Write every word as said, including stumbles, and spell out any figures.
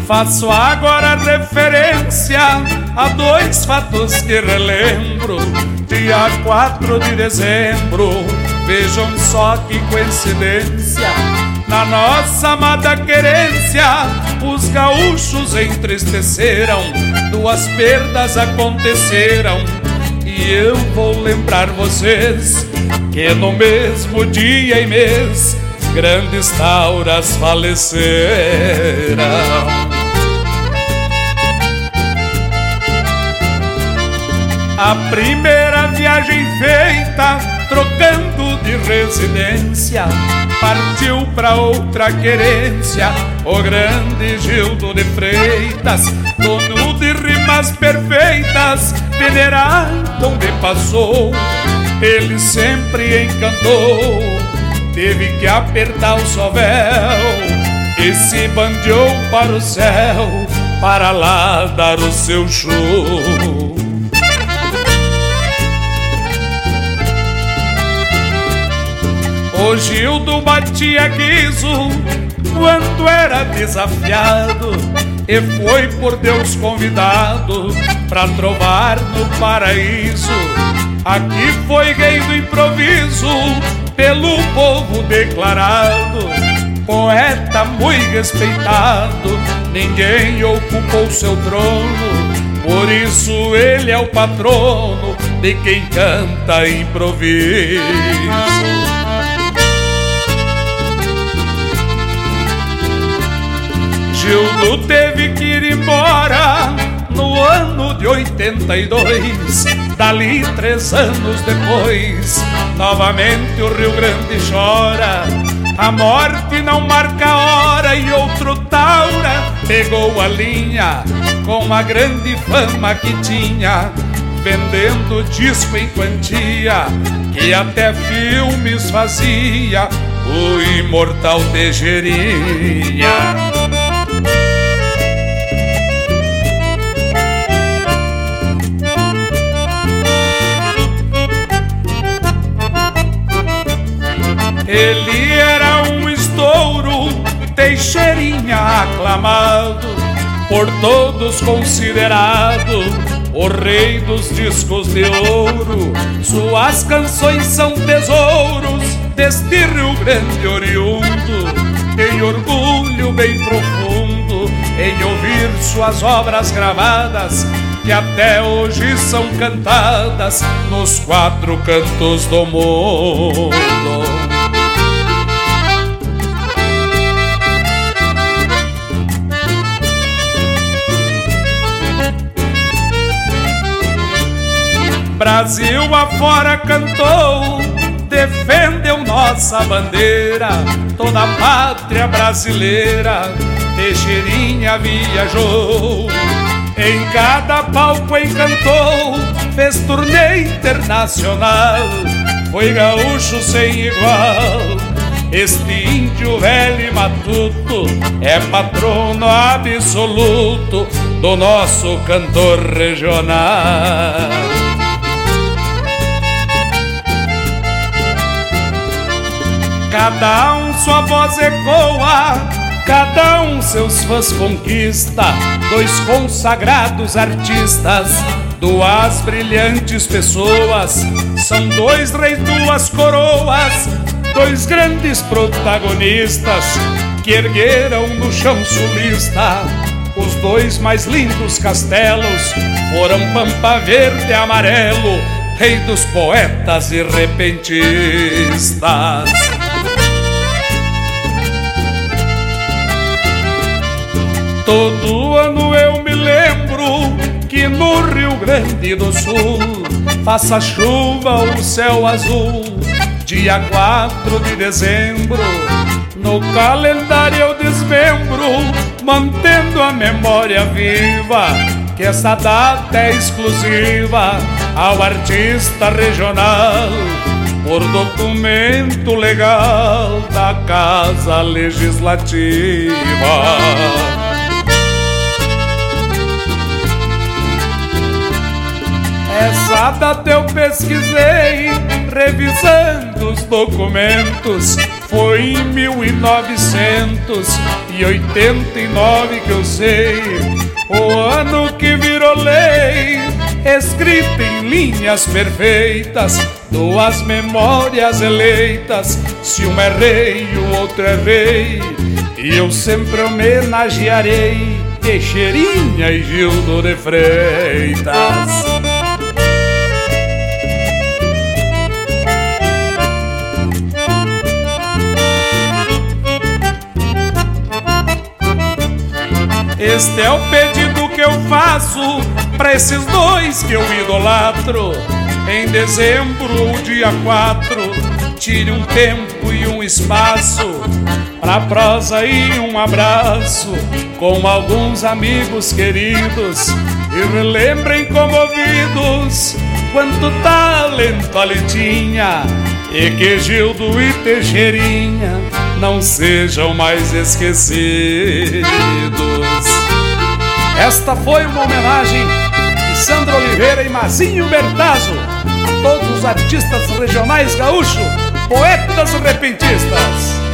Faço agora referência a dois fatos que relembro. Dia quatro de dezembro, vejam só que coincidência. Na nossa amada querência, os gaúchos entristeceram. Duas perdas aconteceram. E eu vou lembrar vocês que no mesmo dia e mês grandes tauras faleceram. A primeira viagem feita, trocando de residência, partiu pra outra querência o grande Gildo de Freitas, dono de rimas perfeitas, venerado onde passou. Ele sempre encantou, teve que apertar o sovel e se bandeou para o céu, para lá dar o seu show. O Gildo batia guiso quando era desafiado e foi por Deus convidado pra trovar no paraíso. Aqui foi rei do improviso, pelo povo declarado, poeta muito respeitado, ninguém ocupou seu trono, por isso ele é o patrono de quem canta improviso. Gildo teve que ir embora no ano de oitenta e dois. Dali três anos depois, novamente o Rio Grande chora. A morte não marca a hora e outro taura pegou a linha com a grande fama que tinha, vendendo disco em quantia, que até filmes fazia, o imortal Tejerinha. Ele era um estouro, Teixeirinha aclamado, por todos considerado o rei dos discos de ouro. Suas canções são tesouros deste Rio Grande oriundo. Tenho orgulho bem profundo em ouvir suas obras gravadas, que até hoje são cantadas nos quatro cantos do mundo. Brasil afora cantou, defendeu nossa bandeira, toda a pátria brasileira, Teixeirinha viajou. Em cada palco encantou, fez turnê internacional, foi gaúcho sem igual. Este índio velho e matuto é patrono absoluto do nosso cantor regional. Cada um sua voz ecoa, cada um seus fãs conquista. Dois consagrados artistas, duas brilhantes pessoas, são dois reis, duas coroas, dois grandes protagonistas que ergueram no chão sulista os dois mais lindos castelos. Foram Pampa Verde e Amarelo, rei dos poetas e repentistas. Todo ano eu me lembro que no Rio Grande do Sul faça chuva o céu azul. Dia quatro de dezembro, no calendário eu desmembro, mantendo a memória viva, que essa data é exclusiva ao artista regional, por documento legal da Casa Legislativa. Essa data eu pesquisei, revisando os documentos, Foi em mil novecentos e oitenta e nove que eu sei, o ano que virou lei, escrita em linhas perfeitas, duas memórias eleitas, se um é rei e o outro é rei, e eu sempre homenagearei Teixeirinha e Gildo de Freitas. Este é o pedido que eu faço pra esses dois que eu idolatro. Em dezembro, dia quatro, tire um tempo e um espaço pra prosa e um abraço com alguns amigos queridos, e relembrem comovidos quanto talento ali tinha, e que Gildo e Teixeirinha não sejam mais esquecidos. Esta foi uma homenagem de Sandro Oliveira e Mazinho Bertazzo a todos os artistas regionais gaúchos, poetas repentistas.